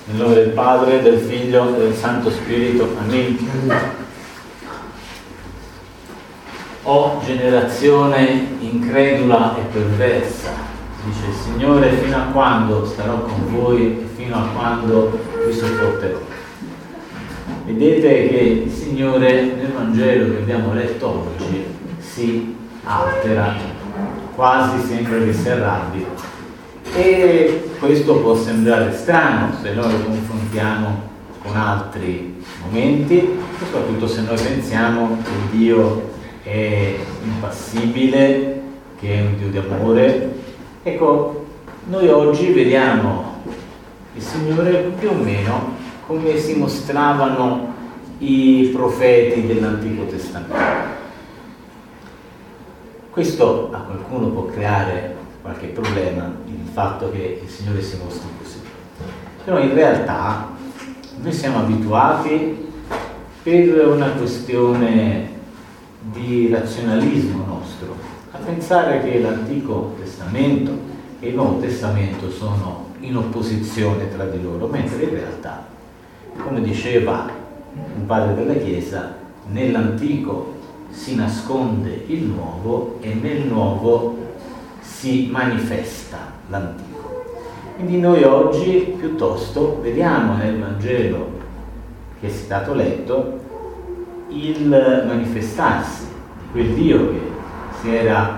Nel nome del Padre, del Figlio e del Santo Spirito. Amen. O generazione incredula e perversa, dice il Signore, fino a quando starò con voi e fino a quando vi sopporterò. Vedete che il Signore nel Vangelo che abbiamo letto oggi si altera, quasi sembra che si arrabbi. E questo può sembrare strano se noi lo confrontiamo con altri momenti, soprattutto se noi pensiamo che Dio è impassibile, che è un Dio di amore. Ecco, noi oggi vediamo il Signore più o meno come si mostravano i profeti dell'Antico Testamento. Questo a qualcuno può creare qualche problema, il fatto che il Signore si mostri così. Però in realtà noi siamo abituati, per una questione di razionalismo nostro, a pensare che l'Antico Testamento e il Nuovo Testamento sono in opposizione tra di loro, mentre in realtà, come diceva un padre della Chiesa, nell'Antico si nasconde il Nuovo e nel Nuovo si manifesta l'Antico. Quindi noi oggi piuttosto vediamo nel Vangelo che è stato letto il manifestarsi di quel Dio che si era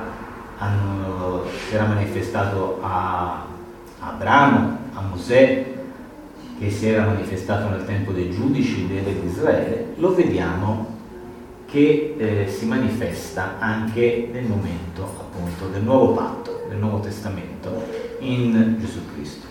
manifestato a Abramo, a Mosè, che si era manifestato nel tempo dei giudici dei re di Israele. Lo vediamo che si manifesta anche nel momento appunto del nuovo patto, del Nuovo Testamento, in Gesù Cristo.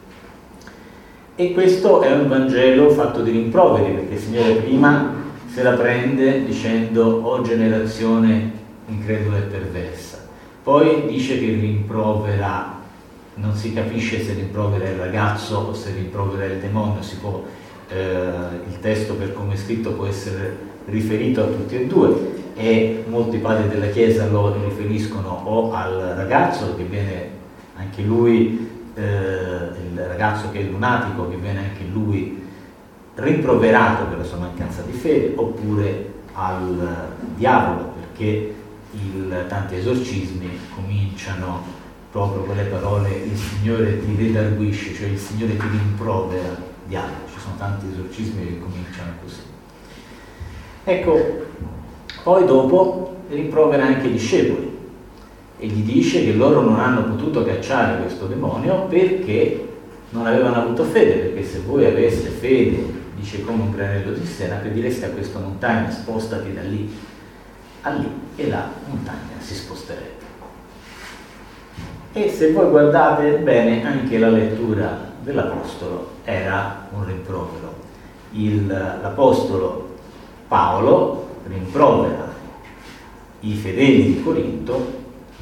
E questo è un Vangelo fatto di rimproveri, perché il Signore prima se la prende dicendo o generazione incredula e perversa, poi dice che rimprovera, non si capisce se rimprovera il ragazzo o se rimprovera il demonio, il testo per come è scritto può essere riferito a tutti e due, e molti padri della Chiesa lo riferiscono o al ragazzo che viene anche lui, il ragazzo che è lunatico, che viene anche lui rimproverato per la sua mancanza di fede, oppure al diavolo, perché tanti esorcismi cominciano proprio con le parole il Signore ti redarguisce, cioè il Signore ti rimprovera, diavolo. Ci sono tanti esorcismi che cominciano così. Ecco, poi dopo rimprovera anche i discepoli e gli dice che loro non hanno potuto cacciare questo demonio perché non avevano avuto fede, perché se voi aveste fede, dice come un granello di senape, direste a questa montagna spostati da lì a lì e la montagna si sposterebbe. E se voi guardate bene anche la lettura dell'Apostolo era un rimprovero. L'Apostolo Paolo rimprovera i fedeli di Corinto,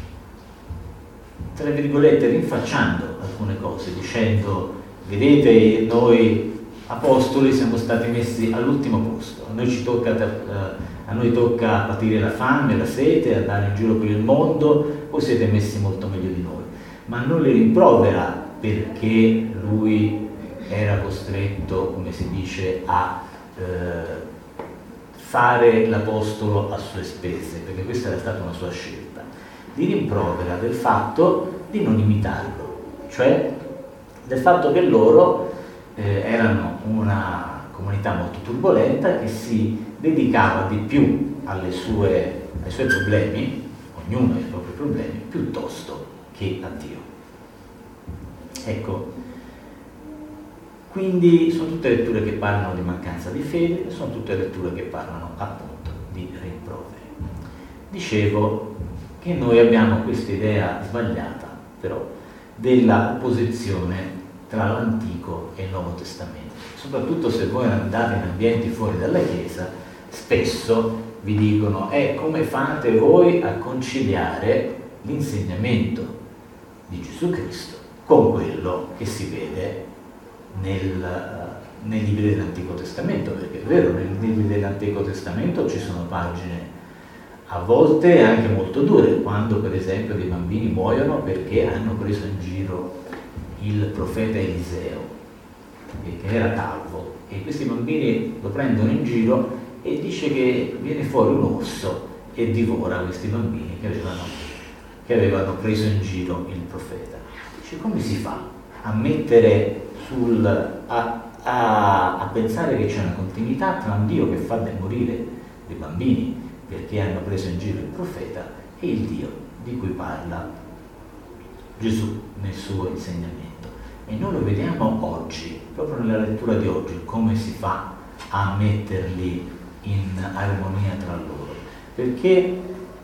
tra virgolette rinfacciando alcune cose, dicendo vedete noi apostoli siamo stati messi all'ultimo posto, a noi tocca patire la fame, la sete, andare in giro per il mondo, voi siete messi molto meglio di noi. Ma non li rimprovera perché lui era costretto, come si dice, a fare l'apostolo a sue spese, perché questa era stata una sua scelta. Li rimprovera del fatto di non imitarlo, cioè del fatto che loro erano una comunità molto turbolenta che si dedicava di più ai suoi problemi, ognuno ha i propri problemi, piuttosto che a Dio. Ecco, quindi sono tutte letture che parlano di mancanza di fede, sono tutte letture che parlano appunto di rimproveri. Dicevo che noi abbiamo questa idea sbagliata però della opposizione tra l'Antico e il Nuovo Testamento. Soprattutto se voi andate in ambienti fuori dalla Chiesa, spesso vi dicono come fate voi a conciliare l'insegnamento di Gesù Cristo con quello che si vede nei libri dell'Antico Testamento, perché è vero, nei libri dell'Antico Testamento ci sono pagine a volte anche molto dure, quando per esempio dei bambini muoiono perché hanno preso in giro il profeta Eliseo. che era calvo, e questi bambini lo prendono in giro e dice che viene fuori un orso e divora questi bambini che avevano preso in giro il profeta. Dice, come si fa a mettere a pensare che c'è una continuità tra un Dio che fa morire dei bambini perché hanno preso in giro il profeta e il Dio di cui parla Gesù nel suo insegnamento? E noi lo vediamo oggi, proprio nella lettura di oggi, come si fa a metterli in armonia tra loro. Perché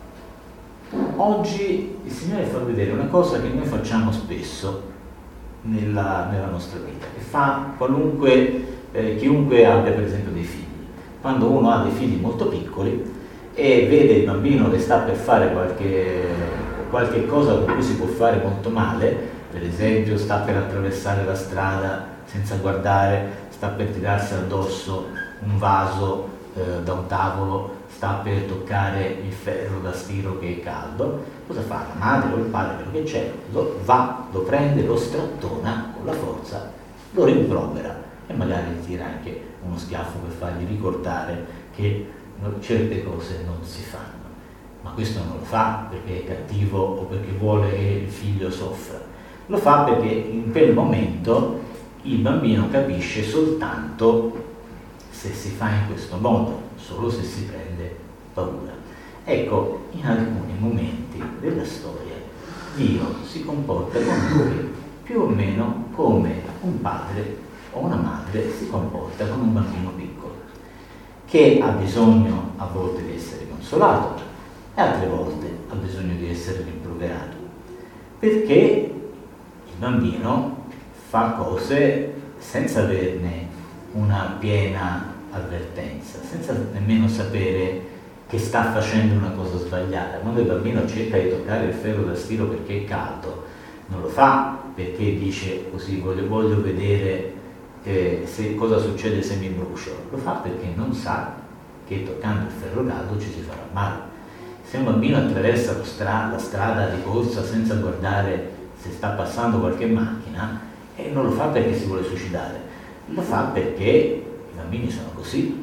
oggi il Signore fa vedere una cosa che noi facciamo spesso nella nostra vita, che fa chiunque abbia per esempio dei figli. Quando uno ha dei figli molto piccoli e vede il bambino che sta per fare qualche cosa con cui si può fare molto male, per esempio sta per attraversare la strada senza guardare, sta per tirarsi addosso un vaso da un tavolo, sta per toccare il ferro da stiro che è caldo, cosa fa la madre o il padre, quello che c'è, lo prende, lo strattona con la forza, lo rimprovera e magari gli tira anche uno schiaffo per fargli ricordare che certe cose non si fanno. Ma questo non lo fa perché è cattivo o perché vuole che il figlio soffra, lo fa perché in quel momento il bambino capisce soltanto se si fa in questo modo, solo se si prende paura. Ecco, in alcuni momenti della storia Dio si comporta con noi più o meno come un padre o una madre si comporta con un bambino piccolo, che ha bisogno a volte di essere consolato e altre volte ha bisogno di essere rimproverato, perché il bambino fa cose senza averne una piena avvertenza, senza nemmeno sapere che sta facendo una cosa sbagliata. Quando il bambino cerca di toccare il ferro da stiro perché è caldo, non lo fa perché dice così voglio vedere cosa succede se mi brucio, lo fa perché non sa che toccando il ferro caldo ci si farà male. Se un bambino attraversa la strada di corsa senza guardare se sta passando qualche macchina, non lo fa perché si vuole suicidare, lo fa perché i bambini sono così,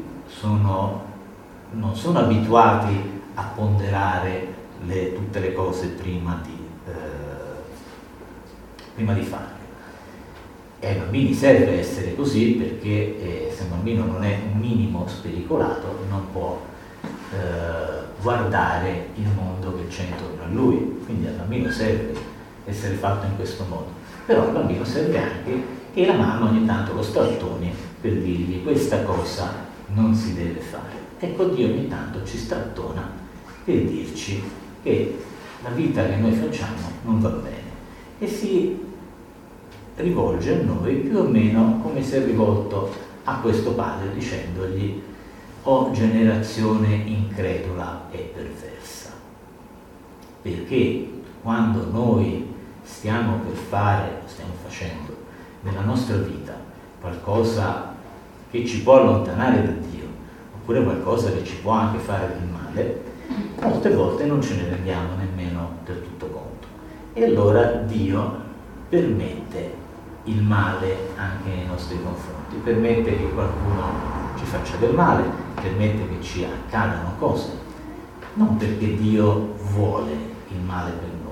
non sono abituati a ponderare tutte le cose prima di farle. E ai bambini serve essere così perché se un bambino non è un minimo spericolato non può guardare il mondo che c'è intorno a lui, quindi al bambino serve essere fatto in questo modo, però al bambino serve anche che la mamma ogni tanto lo strattoni per dirgli questa cosa non si deve fare. Ecco, Dio ogni tanto ci strattona per dirci che la vita che noi facciamo non va bene e si rivolge a noi più o meno come si è rivolto a questo padre dicendogli: o generazione incredula e perversa. Perché quando noi stiamo facendo nella nostra vita qualcosa che ci può allontanare da Dio, oppure qualcosa che ci può anche fare del male, molte volte non ce ne rendiamo nemmeno del tutto conto. E allora Dio permette il male anche nei nostri confronti, permette che qualcuno ci faccia del male, permette che ci accadano cose, non perché Dio vuole il male per noi,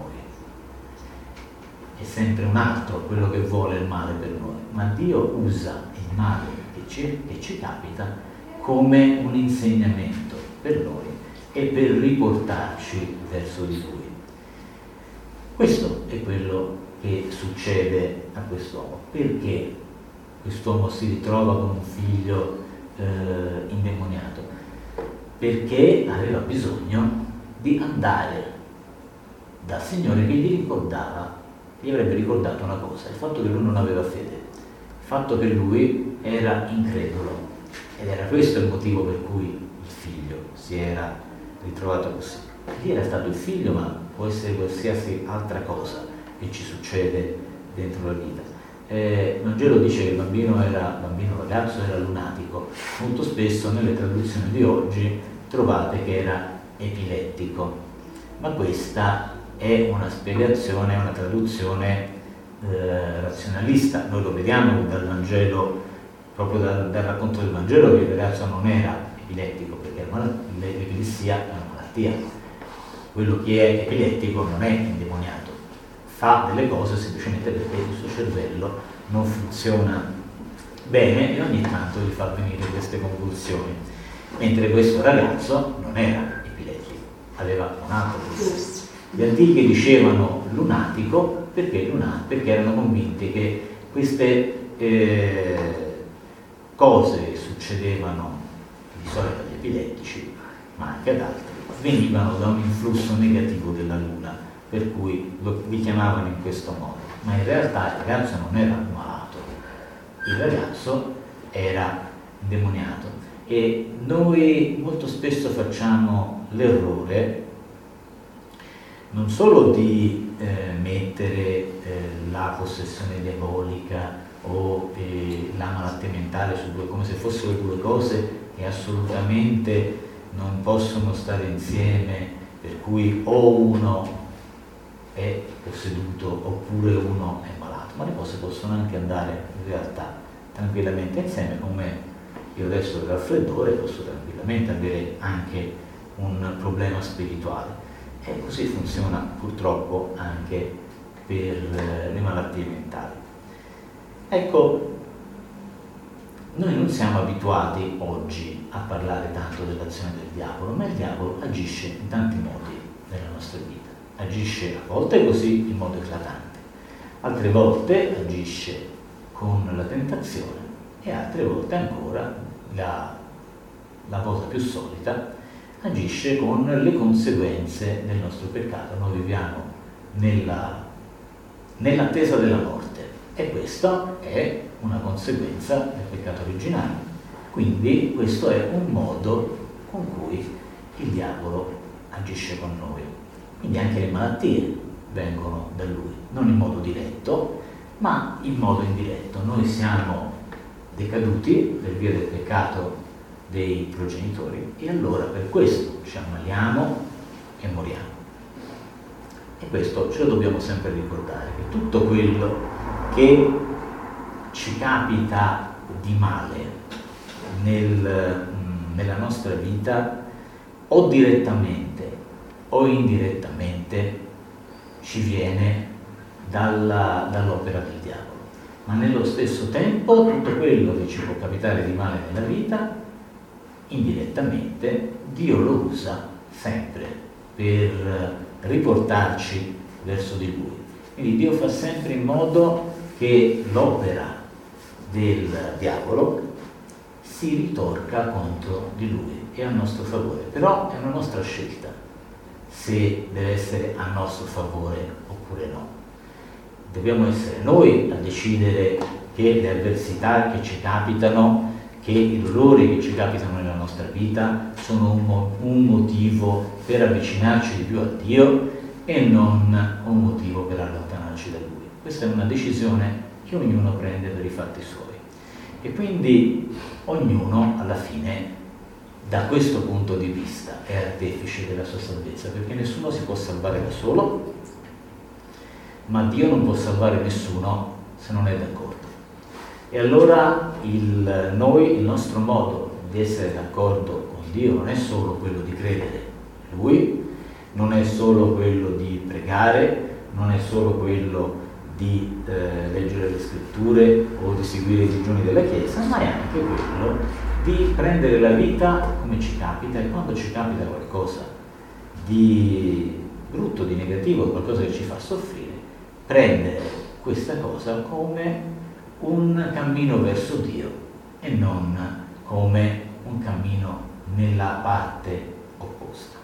è sempre un altro quello che vuole il male per noi, ma Dio usa il male che ci capita come un insegnamento per noi e per riportarci verso di Lui. Questo è quello che succede a quest'uomo. Perché quest'uomo si ritrova con un figlio indemoniato? Perché aveva bisogno di andare dal Signore che gli avrebbe ricordato una cosa: il fatto che lui non aveva fede, il fatto che lui era incredulo, ed era questo il motivo per cui il figlio si era ritrovato così. Lì era stato il figlio, ma può essere qualsiasi altra cosa che ci succede dentro la vita. Il Vangelo dice che il bambino ragazzo era lunatico. Molto spesso nelle traduzioni di oggi trovate che era epilettico, ma questa è una spiegazione, una traduzione razionalista. Noi lo vediamo dal Vangelo proprio dal racconto del Vangelo, che il ragazzo non era epilettico, perché l'epilessia è una malattia. Quello che è epilettico non è indemoniato, fa delle cose semplicemente perché il suo cervello non funziona bene e ogni tanto gli fa venire queste convulsioni, mentre questo ragazzo non era epilettico, aveva un altro problema. Gli antichi dicevano lunatico perché erano convinti che queste cose che succedevano di solito agli epilettici, ma anche ad altri, venivano da un influsso negativo della luna, per cui li chiamavano in questo modo. Ma in realtà il ragazzo non era malato, il ragazzo era indemoniato. E noi molto spesso facciamo l'errore non solo di mettere la possessione diabolica o la malattia mentale come se fossero due cose che assolutamente non possono stare insieme, per cui o uno è posseduto oppure uno è malato, ma le cose possono anche andare in realtà tranquillamente insieme, come io adesso ho il raffreddore posso tranquillamente avere anche un problema spirituale, e così funziona purtroppo anche per le malattie mentali. Ecco, noi non siamo abituati oggi a parlare tanto dell'azione del diavolo, ma il diavolo agisce in tanti modi nella nostra vita. Agisce a volte così in modo eclatante, altre volte agisce con la tentazione e altre volte ancora, la cosa più solita, agisce con le conseguenze del nostro peccato. Noi viviamo nell'attesa della morte e questa è una conseguenza del peccato originale. Quindi questo è un modo con cui il diavolo agisce con noi. Quindi anche le malattie vengono da lui, non in modo diretto, ma in modo indiretto. Noi siamo decaduti per via del peccato dei progenitori e allora per questo ci ammaliamo e moriamo. E questo ce lo dobbiamo sempre ricordare, che tutto quello che ci capita di male nella nostra vita, o direttamente o indirettamente, ci viene dall'opera del diavolo. Ma nello stesso tempo tutto quello che ci può capitare di male nella vita, indirettamente, Dio lo usa sempre per riportarci verso di Lui. Quindi Dio fa sempre in modo che l'opera del diavolo si ritorca contro di Lui e a nostro favore. Però è una nostra scelta se deve essere a nostro favore oppure no. Dobbiamo essere noi a decidere che le avversità che ci capitano, che i dolori che ci capitano nella nostra vita sono un motivo per avvicinarci di più a Dio e non un motivo per allontanarci da Lui. Questa è una decisione che ognuno prende per i fatti suoi. E quindi ognuno alla fine, da questo punto di vista, è artefice della sua salvezza, perché nessuno si può salvare da solo, ma Dio non può salvare nessuno se non è d'accordo. E allora il nostro modo di essere d'accordo con Dio non è solo quello di credere in Lui, non è solo quello di pregare, non è solo quello di leggere le scritture o di seguire i digiuni della Chiesa, ma è anche quello di prendere la vita come ci capita, e quando ci capita qualcosa di brutto, di negativo, qualcosa che ci fa soffrire, prendere questa cosa come un cammino verso Dio e non come un cammino nella parte opposta.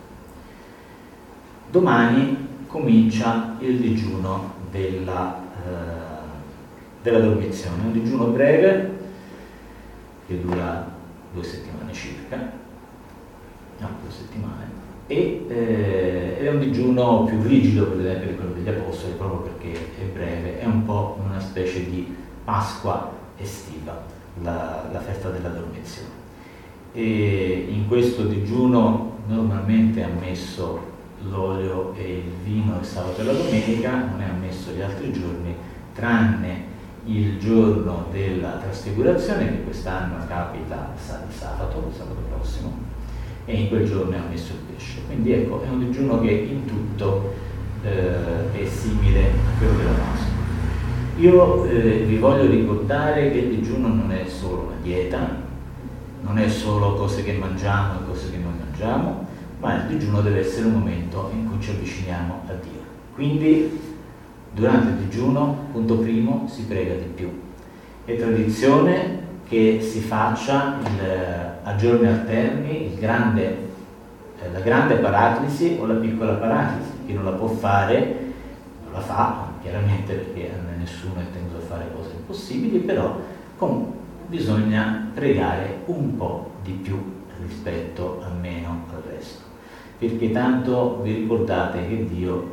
Domani comincia il digiuno della dormizione, un digiuno breve che dura 2 settimane circa, no, 2 settimane, ed è un digiuno più rigido per esempio di quello degli Apostoli, proprio perché è breve, è un po' una specie di Pasqua estiva, la festa della dormizione. E in questo digiuno normalmente è ammesso l'olio e il vino il sabato e la domenica, non è ammesso gli altri giorni, tranne il giorno della trasfigurazione, che quest'anno capita di sabato prossimo, e in quel giorno ha messo il pesce. Quindi ecco, è un digiuno che in tutto è simile a quello della Pasqua. Io vi voglio ricordare che il digiuno non è solo una dieta, non è solo cose che mangiamo e cose che non mangiamo, ma il digiuno deve essere un momento in cui ci avviciniamo a Dio. Quindi durante il digiuno, punto primo, si prega di più. È tradizione che si faccia a giorni alterni la grande paraclisi o la piccola paraclisi. Chi non la può fare non la fa, chiaramente, perché nessuno è tenuto a fare cose impossibili, però bisogna pregare un po' di più rispetto a meno al resto, perché tanto vi ricordate che Dio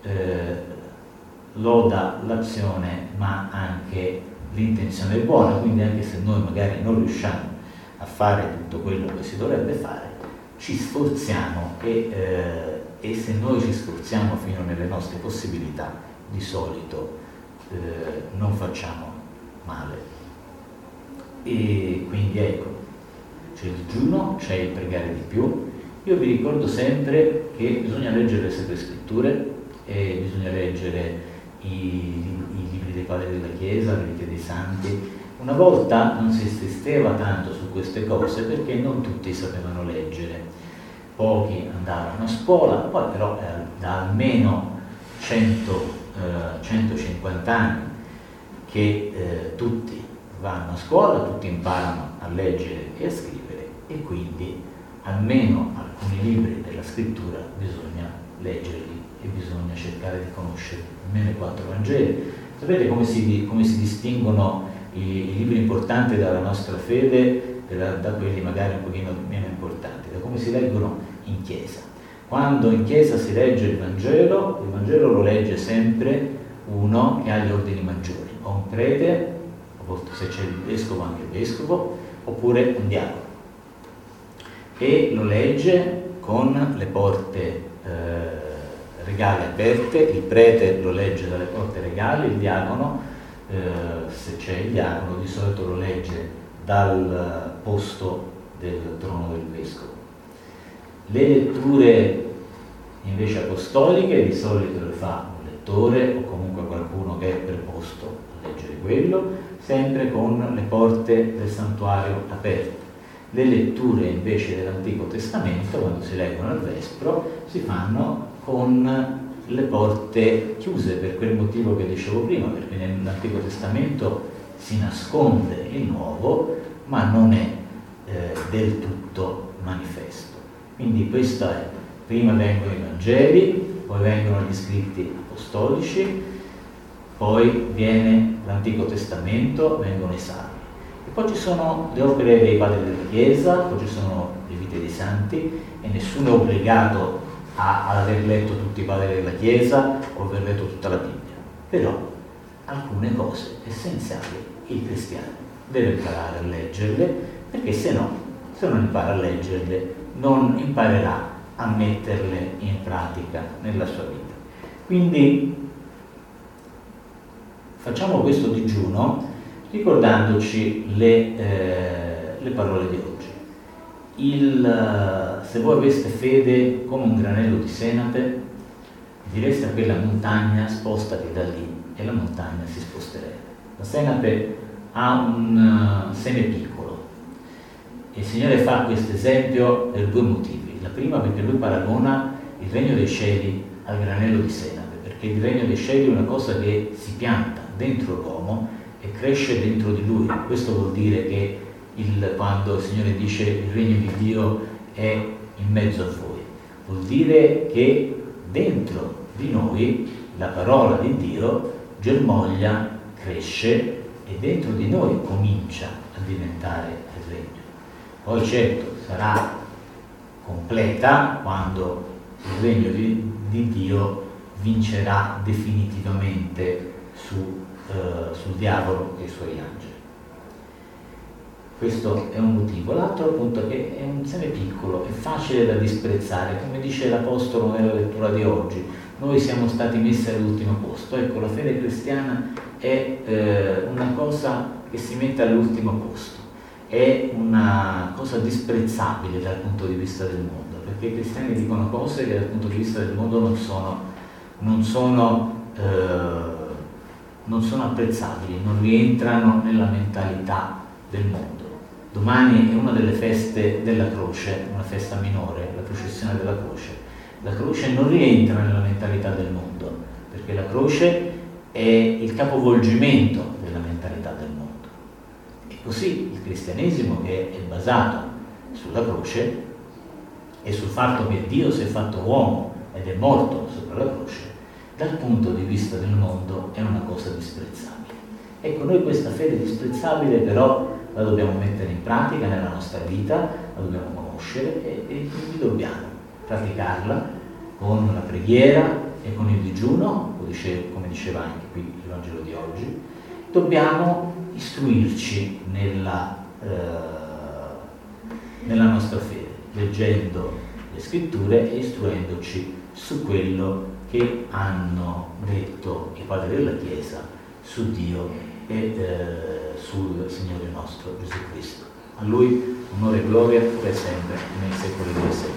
loda l'azione ma anche l'intenzione buona, quindi anche se noi magari non riusciamo a fare tutto quello che si dovrebbe fare, ci sforziamo e se noi ci sforziamo fino nelle nostre possibilità, di solito non facciamo male. E quindi ecco, c'è il digiuno, c'è il pregare di più. Io vi ricordo sempre che bisogna leggere le Sacre Scritture e bisogna leggere i libri dei padri della Chiesa, le vite dei santi. Una volta non si insisteva tanto su queste cose perché non tutti sapevano leggere, pochi andavano a scuola, poi però da almeno 150 anni che tutti vanno a scuola, tutti imparano a leggere e a scrivere, e quindi almeno alcuni libri della scrittura bisogna leggerli e bisogna cercare di conoscere almeno i 4 Vangeli. Sapete come si distinguono i libri importanti dalla nostra fede da quelli magari un pochino meno importanti? Da come si leggono in chiesa. Quando in chiesa si legge il Vangelo lo legge sempre uno che ha gli ordini maggiori, o un prete, a volte se c'è il vescovo anche il vescovo, oppure un diacono, e lo legge con le porte regali aperte. Il prete lo legge dalle porte regali, il diacono, se c'è il diacono, di solito lo legge dal posto del trono del vescovo. Le letture invece apostoliche di solito le fa un lettore o comunque qualcuno che è preposto a leggere quello, sempre con le porte del santuario aperte. Le letture invece dell'Antico Testamento, quando si leggono al Vespro, si fanno con le porte chiuse, per quel motivo che dicevo prima, perché nell'Antico Testamento si nasconde il Nuovo, ma non è del tutto manifesto. Quindi questo è: prima vengono i Vangeli, poi vengono gli scritti apostolici, poi viene l'Antico Testamento, vengono i Salmi. E poi ci sono le opere dei padri della Chiesa, poi ci sono le vite dei santi, e nessuno è obbligato ad aver letto tutti i padri della Chiesa o aver letto tutta la Bibbia. Però alcune cose essenziali il cristiano deve imparare a leggerle, perché se non impara a leggerle non imparerà a metterle in pratica nella sua vita. Quindi facciamo questo digiuno ricordandoci le parole di oggi. Se voi aveste fede come un granello di senape, direste a quella montagna: spostati da lì, e la montagna si sposterebbe. La senape ha un seme piccolo. Il Signore fa questo esempio per 2 motivi. La prima, perché Lui paragona il regno dei cieli al granello di senape, perché il regno dei cieli è una cosa che si pianta dentro l'uomo e cresce dentro di lui. Questo vuol dire che quando il Signore dice il regno di Dio è in mezzo a voi, vuol dire che dentro di noi la parola di Dio germoglia, cresce, e dentro di noi comincia a diventare il regno. Poi certo sarà completa quando il regno di Dio vincerà definitivamente sul diavolo e i suoi angeli. Questo è un motivo. L'altro appunto è che è un seme piccolo, è facile da disprezzare, come dice l'Apostolo nella lettura di oggi. Noi siamo stati messi all'ultimo posto. Ecco, la fede cristiana è una cosa che si mette all'ultimo posto, è una cosa disprezzabile dal punto di vista del mondo, perché i cristiani dicono cose che dal punto di vista del mondo non sono apprezzabili, non rientrano nella mentalità del mondo. Domani è una delle feste della croce, una festa minore, la processione della croce. La croce non rientra nella mentalità del mondo, perché la croce è il capovolgimento della mentalità del mondo. E così il cristianesimo, che è basato sulla croce e sul fatto che Dio si è fatto uomo ed è morto sopra la croce, dal punto di vista del mondo è una cosa disprezzabile. Ecco, noi questa fede disprezzabile però la dobbiamo mettere in pratica nella nostra vita, la dobbiamo conoscere e quindi dobbiamo praticarla con la preghiera e con il digiuno, come diceva anche qui il Vangelo di oggi. Dobbiamo istruirci nella nostra fede, leggendo le scritture e istruendoci su quello che hanno detto i padri della Chiesa su Dio e sul Signore nostro Gesù Cristo. A Lui onore e gloria per sempre nei secoli dei secoli.